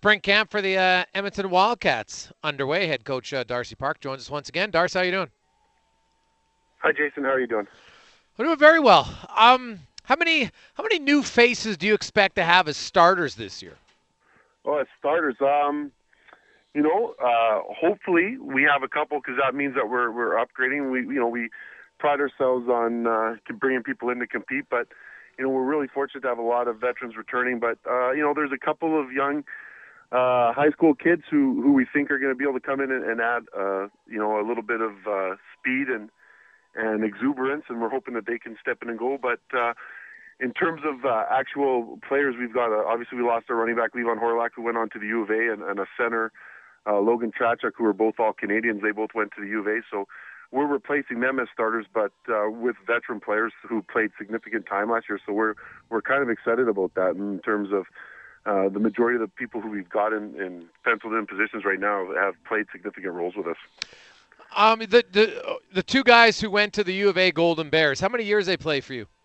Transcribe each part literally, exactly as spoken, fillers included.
Spring camp for the uh, Edmonton Wildcats underway. Head coach uh, Darcy Park joins us once again. Darcy, how you doing? Hi, Jason. How are you doing? We're doing very well. Um, how many how many new faces do you expect to have as starters this year? Well, as starters, um, you know, uh, hopefully we have a couple because that means that we're we're upgrading. We you know we pride ourselves on uh, bringing people in to compete, but you know we're really fortunate to have a lot of veterans returning. But uh, you know, there's a couple of young uh, high school kids who who we think are going to be able to come in and, and add uh, you know a little bit of uh, speed and and exuberance, and we're hoping that they can step in and go. But uh, in terms of uh, actual players, we've got, uh, obviously we lost our running back, Levon Horlock, who went on to the U of A, and, and a center, uh, Logan Trachuk, who are both all Canadians. They both went to the U of A. So we're replacing them as starters, but uh, with veteran players who played significant time last year. So we're we're kind of excited about that in terms of uh, the majority of the people who we've got in, in penciled in positions right now have played significant roles with us. Um, the the the two guys who went to the U of A Golden Bears, how many years they play for you?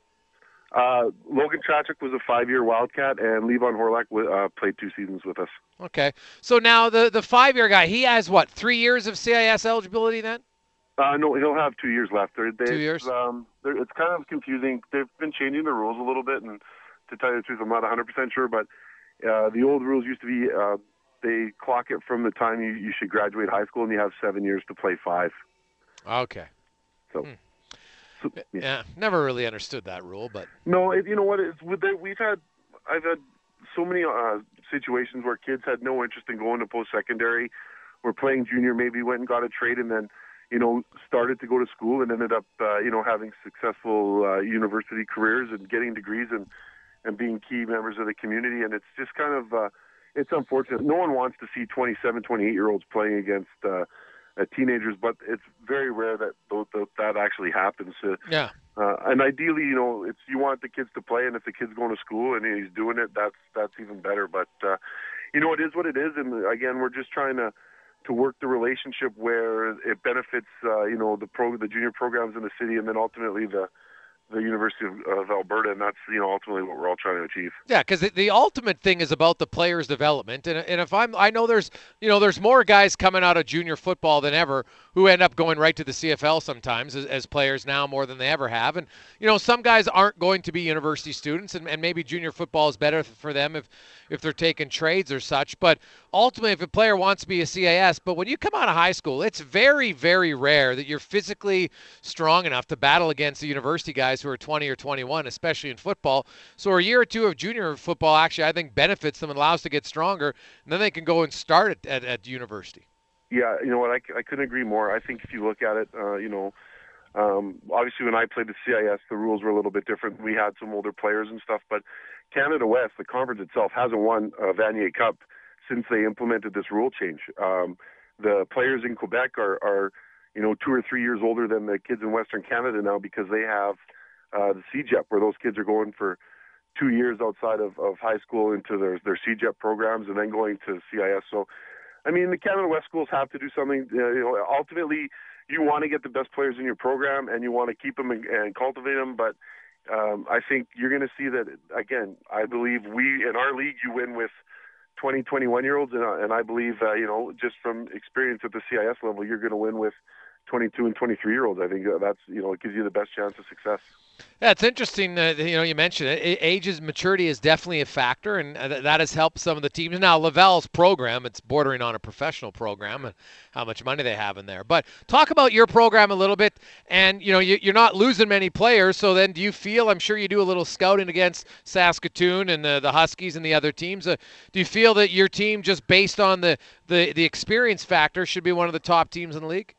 Uh, Logan Trachuk was a five-year Wildcat, and Levon Horlock uh, played two seasons with us. Okay, so now the the five year guy, he has what, three years of C I S eligibility then? Uh, no, he'll have two years left. They're, they, Two years. Um, it's kind of confusing. They've been changing the rules a little bit, and to tell you the truth, I'm not one hundred percent sure. But uh, the old rules used to be uh, they clock it from the time you, you should graduate high school, and you have seven years to play five. Okay. So. Hmm. So, yeah. yeah, never really understood that rule, but no, it, you know what? It's with the, we've had I've had so many uh, situations where kids had no interest in going to post-secondary, were playing junior, maybe went and got a trade, and then you know started to go to school and ended up uh, you know having successful uh, university careers and getting degrees and and being key members of the community. And it's just kind of uh, it's unfortunate. No one wants to see twenty-seven, twenty-eight year olds playing against. Uh, Uh, teenagers, but it's very rare that that, that actually happens. Uh, yeah. Uh, and ideally, you know, it's you want the kids to play, and if the kid's going to school and he's doing it, that's that's even better. But uh, you know, it is what it is, and again, we're just trying to to work the relationship where it benefits, uh, you know, the pro the junior programs in the city, and then ultimately the the University of, of Alberta, and that's you know ultimately what we're all trying to achieve. Yeah, because the, the ultimate thing is about the player's development, and and if I'm, I know there's, you know, there's more guys coming out of junior football than ever who end up going right to the C F L sometimes as, as players now more than they ever have, and you know some guys aren't going to be university students, and, and maybe junior football is better for them if if they're taking trades or such. But ultimately, if a player wants to be a C I S, but when you come out of high school, it's very very rare that you're physically strong enough to battle against the university guys who are twenty or twenty-one, especially in football. So a year or two of junior football actually, I think, benefits them and allows to get stronger, and then they can go and start at, at, at university. Yeah, you know what? I, I couldn't agree more. I think if you look at it, uh, you know, um, obviously when I played the C I S, the rules were a little bit different. We had some older players and stuff, but Canada West, the conference itself, hasn't won a Vanier Cup since they implemented this rule change. Um, the players in Quebec are, are, you know, two or three years older than the kids in Western Canada now because they have uh, the C J E P, where those kids are going for two years outside of, of high school into their their C J E P programs and then going to C I S. So, I mean, the Canada West schools have to do something. Uh, you know, ultimately, you want to get the best players in your program and you want to keep them and, and cultivate them. But um, I think you're going to see that again. I believe we in our league, you win with twenty, twenty-one year olds, and, and I believe uh, you know just from experience at the C I S level, you're going to win with twenty-two and twenty-three year olds. I think that's you know it gives you the best chance of success. Yeah, it's interesting. Uh, you know, you mentioned it. Age's maturity is definitely a factor, and uh, that has helped some of the teams. Now, Laval's program, it's bordering on a professional program, and how much money they have in there. But talk about your program a little bit. And you know, you, you're not losing many players. So then, do you feel? I'm sure you do a little scouting against Saskatoon and the, the Huskies and the other teams. Uh, do you feel that your team, just based on the, the the experience factor, should be one of the top teams in the league?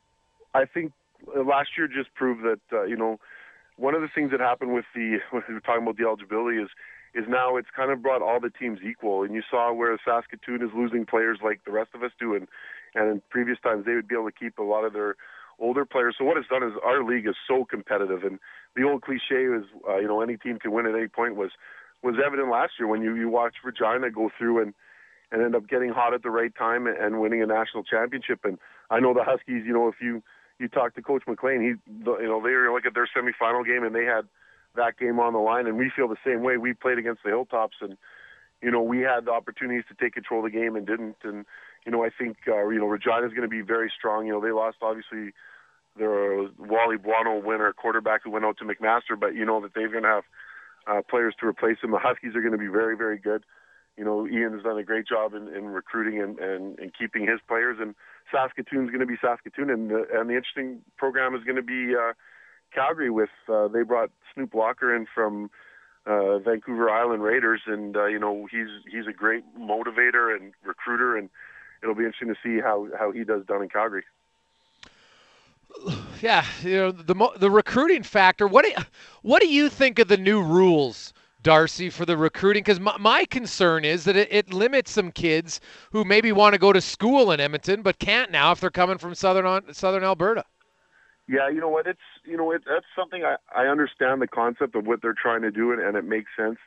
I think last year just proved that uh, you know. One of the things that happened with the when we were talking about the eligibility is is now it's kind of brought all the teams equal. And you saw where Saskatoon is losing players like the rest of us do, and and in previous times they would be able to keep a lot of their older players. So what it's done is our league is so competitive, and the old cliche is uh, you know any team can win at any point was was evident last year when you you watch Regina go through and and end up getting hot at the right time and winning a national championship. And I know the Huskies, you know, if you You talk to Coach McLean. He, you know, they were like at their semifinal game, and they had that game on the line. And we feel the same way. We played against the Hilltops, and you know, we had the opportunities to take control of the game and didn't. And, you know, I think, uh, you know, Regina is going to be very strong. You know, they lost, obviously, their Wally Buono winner quarterback who went out to McMaster, but you know that they're going to have uh, players to replace him. The Huskies are going to be very, very good. You know, Ian has done a great job in, in recruiting and, and, and keeping his players. And Saskatoon's going to be Saskatoon. And the, and the interesting program is going to be uh, Calgary with, uh, they brought Snoop Walker in from uh, Vancouver Island Raiders. And, uh, you know, he's he's a great motivator and recruiter. And it'll be interesting to see how, how he does down in Calgary. Yeah, you know, the the recruiting factor. What do you, what do you think of the new rules, Darcy, for the recruiting? Because my, my concern is that it, it limits some kids who maybe want to go to school in Edmonton but can't now if they're coming from southern southern Alberta. Yeah, you know what? It's you know it, that's something I, I understand the concept of what they're trying to do, and, and it makes sense.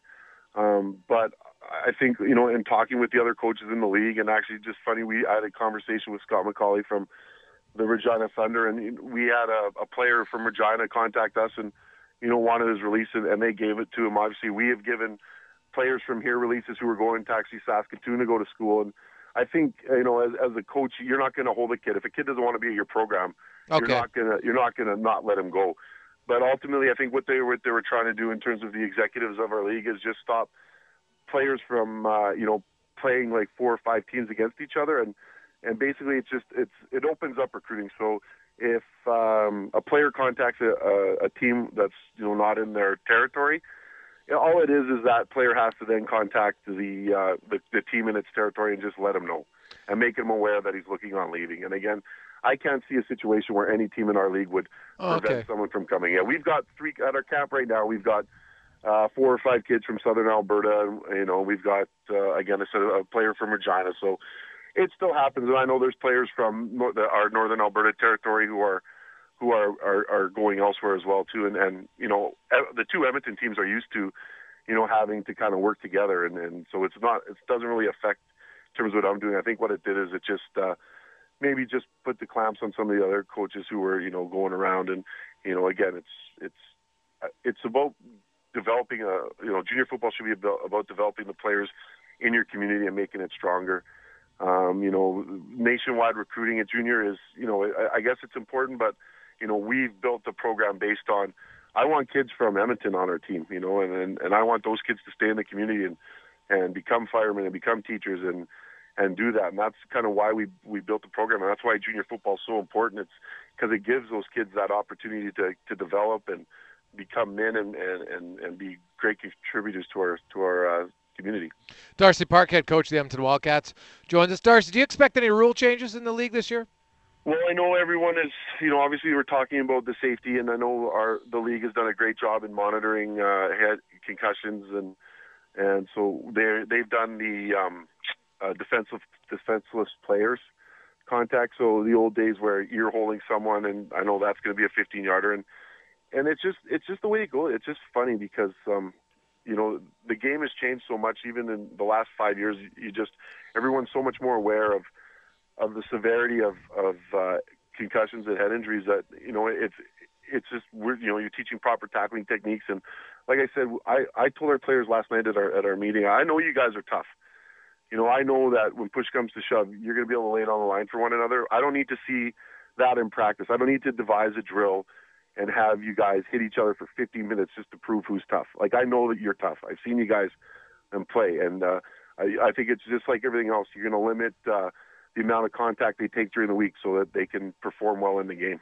Um, but I think you know, in talking with the other coaches in the league, and actually just funny, we I had a conversation with Scott McCauley from the Regina Thunder, and we had a, a player from Regina contact us and, you know, wanted his release, and, and they gave it to him. Obviously, we have given players from here releases who are going to actually Saskatoon to go to school. And I think, you know, as, as a coach, you're not going to hold a kid. If a kid doesn't want to be at your program, okay. you're not going to you're not going to not let him go. But ultimately, I think what they were what they were trying to do in terms of the executives of our league is just stop players from, uh, you know, playing like four or five teams against each other. And And basically, it's just it's it opens up recruiting. So if um, a player contacts a, a, a team that's you know not in their territory, you know, all it is is that player has to then contact the, uh, the the team in its territory and just let them know and make them aware that he's looking on leaving. And again, I can't see a situation where any team in our league would oh, prevent okay. someone from coming. Yeah, we've got three at our camp right now. We've got uh, four or five kids from Southern Alberta. You know, we've got uh, again a, a player from Regina. So. It still happens, and I know there's players from nor- the, our Northern Alberta territory who are who are, are, are going elsewhere as well too. And, and you know, the two Edmonton teams are used to, you know, having to kind of work together, and, and so it's not it doesn't really affect in terms of what I'm doing. I think what it did is it just uh, maybe just put the clamps on some of the other coaches who were you know going around, and you know again it's it's it's about developing a you know junior football should be about, about developing the players in your community and making it stronger. Um, you know, nationwide recruiting at junior is, you know, I, I guess it's important, but, you know, we've built the program based on, I want kids from Edmonton on our team, you know, and, and, and I want those kids to stay in the community and, and become firemen and become teachers and, and do that. And that's kind of why we, we built the program. And that's why junior football is so important. It's because it gives those kids that opportunity to, to develop and become men and, and, and, and be great contributors to our, to our, uh, community. Darcy Park, head coach of the Edmonton Wildcats, joins us. Darcy, do you expect any rule changes in the league this year? Well, I know everyone is, you know, obviously we're talking about the safety, and I know our the league has done a great job in monitoring uh, head concussions, and and so they they've done the um, uh, defensive defenseless players contact. So the old days where you're holding someone, and I know that's going to be a fifteen yarder, and and it's just it's just the way it goes. It's just funny because. Um, You know, the game has changed so much. Even in the last five years, you just everyone's so much more aware of of the severity of of uh, concussions and head injuries that you know it's it's just we're you know you're teaching proper tackling techniques. And like I said, I I told our players last night at our at our meeting, I know you guys are tough. You know, I know that when push comes to shove, you're going to be able to lay it on the line for one another. I don't need to see that in practice. I don't need to devise a drill and have you guys hit each other for fifteen minutes just to prove who's tough. Like, I know that you're tough. I've seen you guys um, play, and uh, I, I think it's just like everything else. You're going to limit uh, the amount of contact they take during the week so that they can perform well in the game.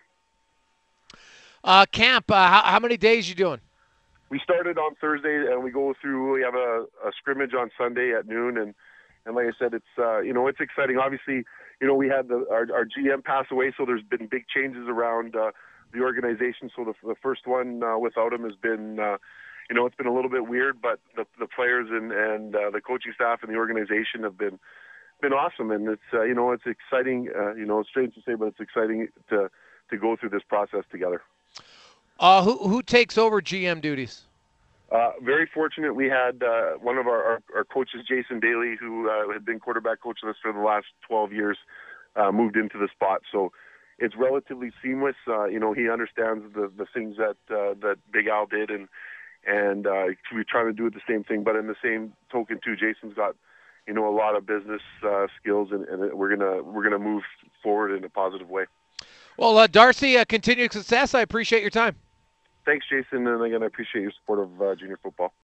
Uh, camp, uh, how, how many days you doing? We started on Thursday, and we go through, we have a, a scrimmage on Sunday at noon, and, and like I said, it's, uh, you know, it's exciting. Obviously, you know, we had the, our, our G M pass away, so there's been big changes around uh, the organization. So the, the first one uh, without him has been, uh, you know, it's been a little bit weird, but the, the players and, and uh, the coaching staff and the organization have been been awesome. And it's, uh, you know, it's exciting. Uh, you know, it's strange to say, but it's exciting to to go through this process together. Uh, who who takes over G M duties? Uh, very fortunate. We had uh, one of our, our, our coaches, Jason Daly, who uh, had been quarterback coach with us for the last twelve years, uh, moved into the spot. So it's relatively seamless. Uh, you know, he understands the, the things that uh, that Big Al did, and and uh, we're trying to do it the same thing. But in the same token, too, Jason's got, you know, a lot of business uh, skills, and, and we're gonna we're gonna move forward in a positive way. Well, uh, Darcy, uh, continued success. I appreciate your time. Thanks, Jason, and again, I appreciate your support of uh, junior football.